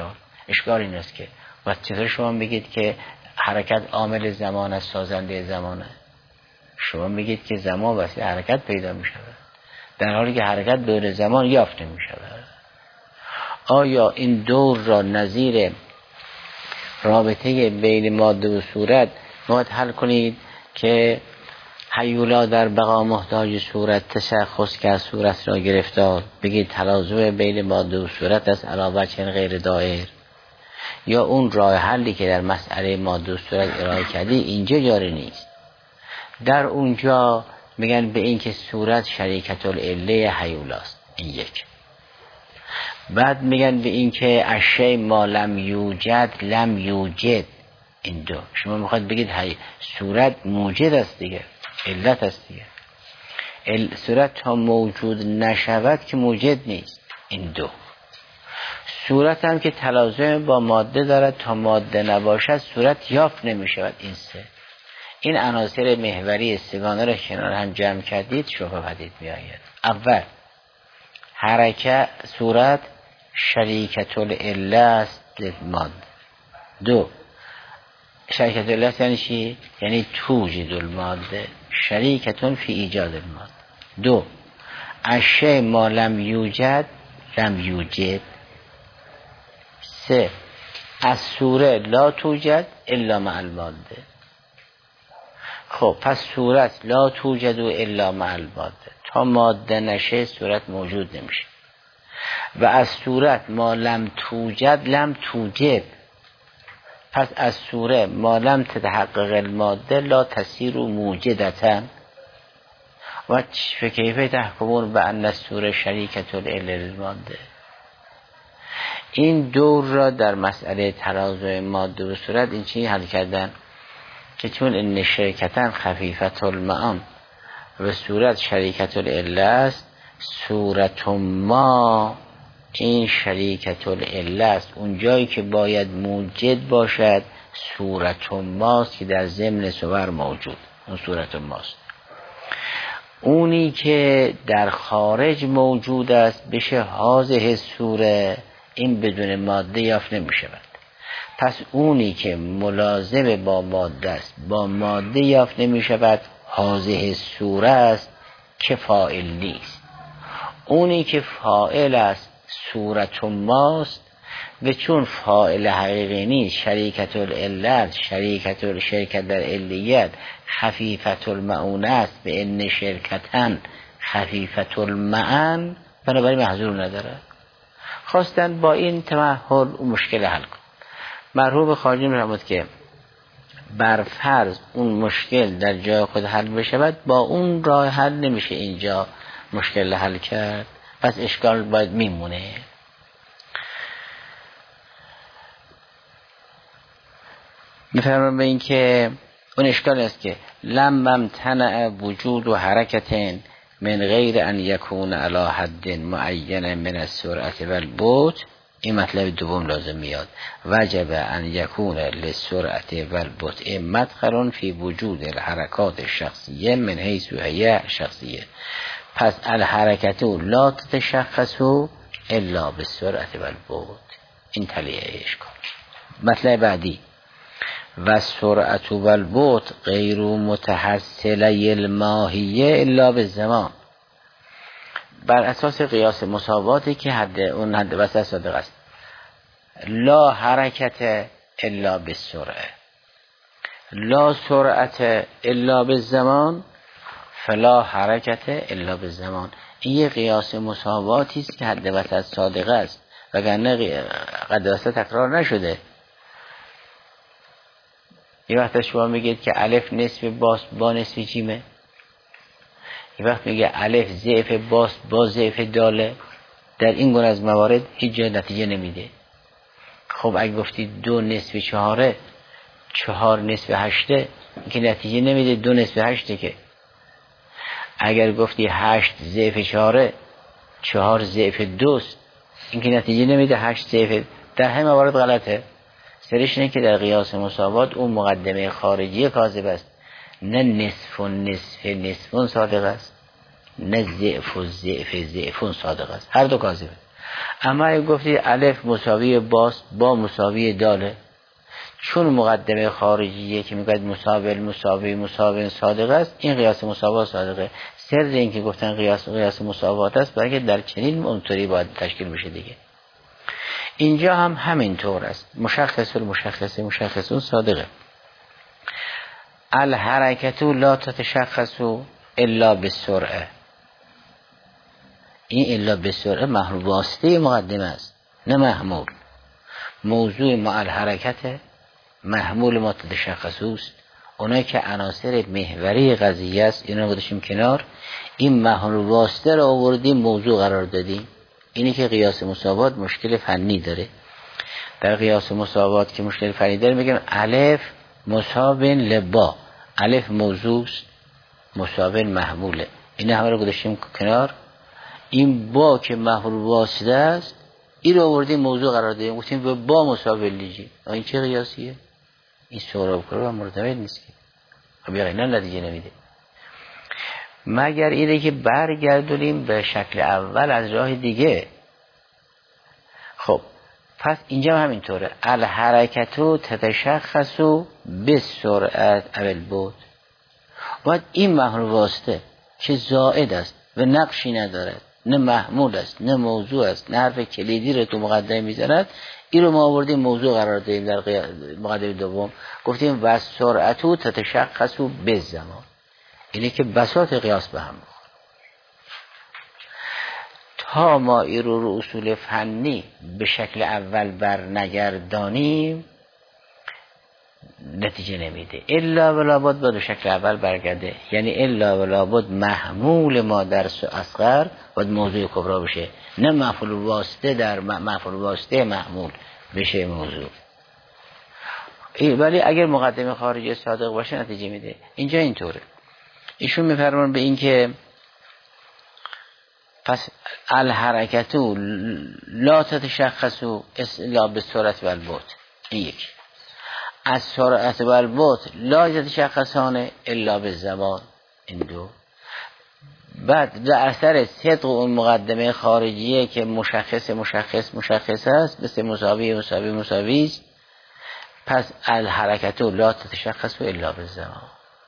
Speaker 1: اشکال این است که و چطور شما بگید که حرکت عامل زمان است، سازنده زمانه؟ شما میگید که زمان واسه حرکت پیدا می شود، در حالی که حرکت دور زمان یافت نمی شود. آیا این دور را نظیر رابطه بین ماده و صورت باید حل کنید که هیولا در بقا محتاج صورت، تشخص که از صورت را گرفتار، بگید تلازم بین ماده و صورت است علاوه چن غیر دائر؟ یا اون راه حلی که در مسئله ماده و صورت ارائه کردی اینجا جاری نیست؟ در اونجا میگن به این که صورت شریکت العله هیولاست، این یک. بعد میگن به این که اشیاء ما لم یوجد لم یوجد، این دو. شما میخواید بگید هی صورت موجد است دیگه، علت است دیگه. صورت تا موجود نشود که موجد نیست، این دو. صورت هم که تلازم با ماده دارد، تا ماده نباشد صورت یافت نمیشود، این سه. این عناصر محوری سگانه را کنار هم جمع کردید شبه پدید می آید. اول حرکت صورت شریکت العله است ماده. دو شریکت العله است یعنی چی؟ یعنی توجد الماده، شریکتون فی ایجاد الماده. دو اشیاء ما لم یوجد لم یوجد. سه از صوره لا توجد الا مع الماده. خب پس صورت لا توجد الا مع الماده، تا ماده نشه صورت موجود نمیشه. و از صورت ما لم توجد لم توجد، پس از صوره ما لم تتحقق الماده لا تصیر موجدتا. و فکیف تحکمون به ان الصوره شریکت العله الماده. این دور را در مسئله ترازو ماده و صورت این چی حل کردن؟ که چون این شرکتن خفیفت المعان و صورت شریکت العله است، صورت ما این شریکت العله است. اون جایی که باید موجد باشد صورت ماست که در ضمن صور موجود، اون صورت ماست. اونی که در خارج موجود است بشه حاضه صوره، این بدون ماده یافت نمی شود. پس اونی که ملازم با ماده است با ماده یافت نمی شود، حاضه صوره است که فاعل نیست. اونی که فاعل است صورت ماست و چون فاعل حقیقی نیست، شریکت العلت، شریکت الشرکت در علیت، خفیفت المعون است، به ان شرکتن خفیفت المعن، بنابراین محضور نداره. خواستن با این تمهل مشکل حل کن. مرحوم خارجی می‌فرمود که بر فرض اون مشکل در جای خود حل بشود، با اون راه حل نمیشه اینجا مشکل حل کرد، پس اشکال باید میمونه. می‌فرمایم به این که اون اشکال است که لم ممتنع وجود و حرکت من غیر ان یکون علی حد معین من السرعت و البعد. این مطلب دوم لازم میاد. وجب ان یکون للسرعت و البطء مدخل فی وجود الحرکات الشخصیه من حیث هي شخصیه. پس الحرکت لا تتشخص الا بالسرعت و البعد. این تلیه اشکال. مطلب بعدی و سرعت و البعد غیر متحصله الماهیه الا بالزمان. بر اساس قیاس مساواتی که حد اون حد وسط صادق است. لا حرکت الا بالسرعه، لا سرعت الا بالزمان، فلا حرکت الا بالزمان. این یه قیاس مساواتی است که حد وسط صادق است، وگرنه حد وسط تکرار نشده. یه وقت شما میگید که الف نصف باست با نصف جیمه، یه وقت میگه الف ضعف باست با ضعف داله. در این گونه از موارد هیچ جای نتیجه نمیده. خب اگه گفتی دو نصف چهاره، چهار نصف هشته، که نتیجه نمیده دو نصف هشته. که اگر گفتی هشت ضعف چهاره، چهار ضعف دوست، این که نتیجه نمیده هشت ضعف. در همه موارد غلطه. سرش اینه که در قیاس مساوات اون مقدمه خارجی کاذب است، نه نصف و نصف نصفون صادق است، نه ضعف و ضعف ضعفون صادق است، هر دو کاذبه. اما اگه گفتی الف مساوی باست، با مساوی داله، چون مقدمه خارجیه که میگوید مساوی مساوی مساوی صادق است، این قیاس مساوات صادقه. سر این که گفتن قیاس قیاس مساوات است برای که در چنین اونطوری باید تشکیل بشه دیگه. اینجا هم همین طور است. مشخص المشخص مشخصون صادقه. الحرکت لا تتشخص الا بالسرعه. این الا بالسرعه محمول واسطه مقدمه است نه محمول. موضوع مع الحرکت محمول ما تتشخص است. اونایی که عناصر محوری قضیه است اینا گذاشتیم کنار، این محمول واسطه رو آوردیم موضوع قرار دادیم. اینی که قیاس مساوات مشکل فنی داره. در قیاس مساوات که مشکل فنی داره میگن الف مساوی لبا، الف موضوع است مساوی محموله، اینا همه رو گذاشتیم کنار. این با که محمول واسطه است این رو آوردیم موضوع قرار دادیم، گفتیم به با مساوی لیجی. این چه قیاسیه؟ این سهراب کرده و مرتبط نیست که خب یقینا نتیجه نمیده، مگر اینه که برگردونیم به شکل اول از راه دیگه. خب پس اینجا هم همینطوره. الحرکتو تتشخصو بسرعت اول بود. باید این محمول واسطه که زائد است و نقشی ندارد، نه محمول است نه موضوع است نه حرف کلیدی رو تو مقدمه میزند، این رو ما آوردیم موضوع قرار دادیم در مقدمه دوم، گفتیم و سرعتو تتشخصو بزمان. اینه که بساط قیاس به هم بخور. تا ما این رو رو اصول فنی به شکل اول بر نگردانیم نتیجه نمیده. الا ولا بد باید به شکل اول برگرده، یعنی الا ولا بد محمول ما در اصغر باید موضوع کبرا بشه، نه مفعول واسطه در مفعول واسطه محمول بشه موضوع. ولی اگر مقدمه خارجی صادق باشه نتیجه میده. اینجا اینطوره. ایشون میفرمان به این که پس الحرکتو لا تتشخصو الا بالسرعت و البعد. این یک. از سرعت و البعد لا تتشخصان الا بالزمان. این دو. بعد در اثر صدق اون مقدمه خارجیه که مشخص مشخص مشخص است، مثل مساوی مساوی مساوی است، پس الحرکتو لا تتشخصو الا بالزمان.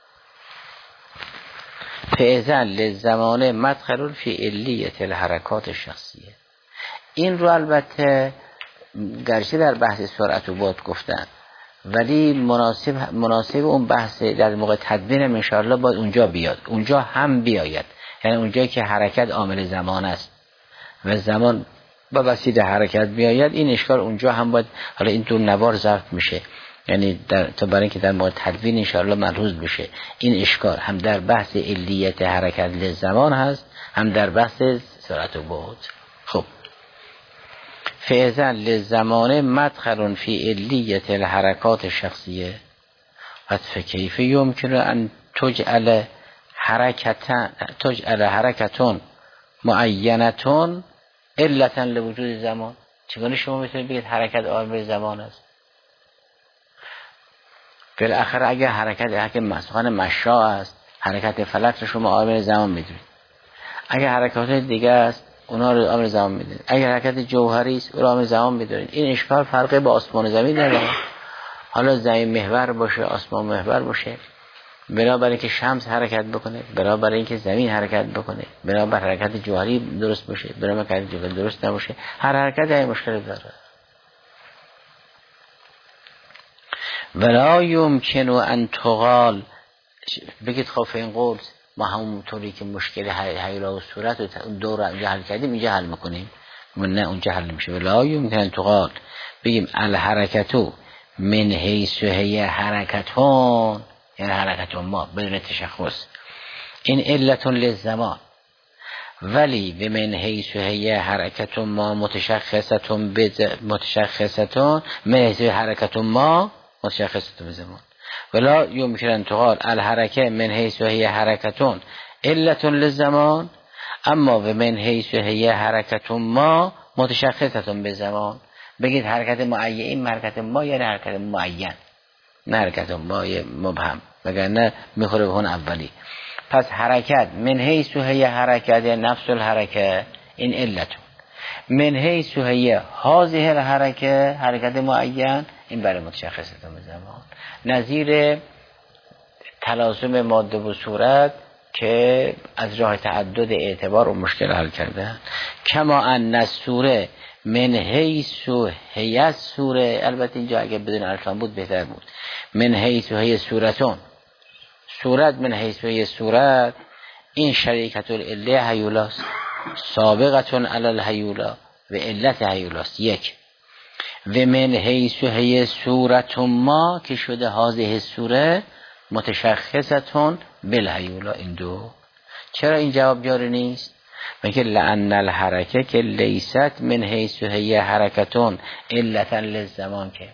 Speaker 1: فاذن للزمان مدخل فی علیت الحرکات شخصیه. این رو البته گرچه در بحث سرعت و بعد گفتن، ولی مناسب مناسب اون بحث در موقع تدوین ان شاء الله باید اونجا بیاد، اونجا هم بیاید، یعنی اونجایی که حرکت عامل زمان است و زمان با وسیله حرکت بیاید، این اشکال اونجا هم باید حالا این دو نوار ضبط میشه، یعنی در تا برای اینکه در موقع تدوین ان شاء الله ملحوظ بشه این اشکال هم در بحث علیت حرکت لزمان هست، هم در بحث سرعت و بعد. خب فاذن للزمان مدخل فی علیت الحرکات شخصیه. پس فکیف یمکن ان تجعل حرکتن تجعل حرکتون معینتون علتا لوجود زمان. چگونه شما میتونید بگید حرکت عامل زمان است؟ بالاخره اگر حرکت حرکت مسخان مشاء است، حرکت فلک رو شما عامل زمان میدونید. اگر حرکات دیگه است اونا رو عامل زمان میدونید. اگر حرکت جوهری است اون عامل زمان میدونید. این اشکال فرقی با آسمان زمین نداره. حالا زمین محور باشه آسمان محور باشه، بنابر اینکه شمس حرکت بکنه، بنابر اینکه زمین حرکت بکنه، بنابر حرکت جوهری درست باشه، بنابر حرکت جوهری درست نباشه، هر حرکت های مشکل داره. ولا یمکن ان تقال، بگید خب این قول ما همونطوری که مشکل حیلا و صورت و دور اینجا حل کردیم اینجا حل میکنیم، نه اونجا حل نمیشه. ولا یمکن ان تقال، بگیم الحرکتو من حیث هی حرکتون، یعنی حرکتون ما بدون تشخص، این علت للزمان، ولی به من حیث هی حرکتون ما متشخصتون متشخصتون من حیث حرکتون ما متشخصتون بزمان. ولا یمکن ان تقال الحرکه من حیث هی حرکتون علت للزمان، اما به من حیث هی حرکتون ما متشخصتون بزمان. بگید حرکت معین، این حرکت ما یعنی حرکت معین، نه حرکت ما مبهم، وگرنه میخوره به اون اولی. پس حرکت من حیث هی حرکت نفس الحرکه این علتون، من حیث هی هذه الحرکه حرکت معین، این برای متشخصه به زمان، نظیر تلازم ماده و صورت که از راه تعدد اعتبار و مشکل حل کردن. کما ان السوره من حیث هی سوره، البته اینجا اگه بدون الفان بود بهتر بود، من حیث هی سورتون، صورت من حیث هی صورت، این شریکت العله هیولاست، سابقتون علی الهیولا و علت هیولاست یک. و من حیث هی صورت ما که شده هذه سوره متشخصتون بالهیولا، این دو. چرا این جواب جاری نیست؟ میگه لأن الحرکه که لیست من حیث هی حرکتون علتا للزمان، که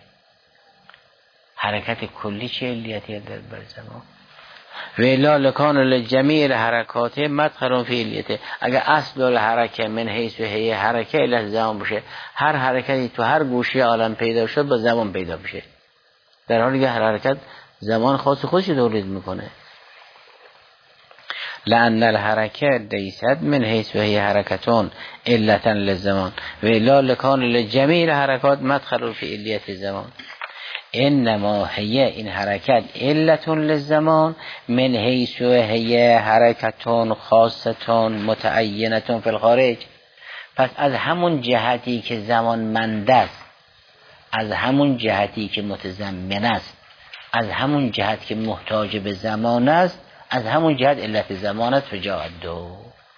Speaker 1: حرکت کلی چه علیتی در بر زمان، و الا لکان لجمیع الحرکات مدخل فی علیته، اگر اصل الحرکه من حیث هی حرکه علت زمان باشه، هر حرکتی تو هر گوشه عالم پیدا شد با زمان پیدا بشه، در حالی که هر حرکت زمان خاص خودش تولید میکنه. لأن الحرکه لیست من حیث هی حرکتون علتا للزمان و الا لکان لجمیع الحرکات مدخل فی علیت زمان. انما هی این حرکت علتون للزمان من حیث هی حرکتون خاصتون متعینتون فی الخارج، پس از همون جهتی که زمان مند است، از همون جهتی که متضمن است، از همون جهت که محتاج به زمان است، از همون جهت علت زمان است. فجاء دو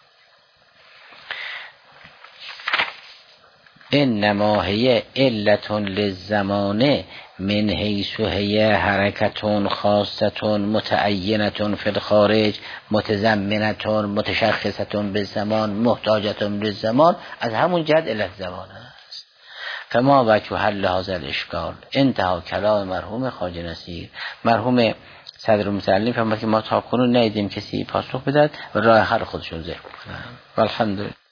Speaker 1: انما هی علتون للزمان من حیث هی حرکتون خاصتون متعینتون فی الخارج متضمنتون متشخصتون به زمان محتاجتون به زمان، از همون جهت علت زمان است. فما وجه حل هذا الاشکال، انتها کلام مرحوم خواجه نصیر. مرحوم صدر متعلم فرمود که ما تا کنون ندیدیم کسی پاسخ بدهد و راه حل خودشون ذکر کنند. والحمدلله.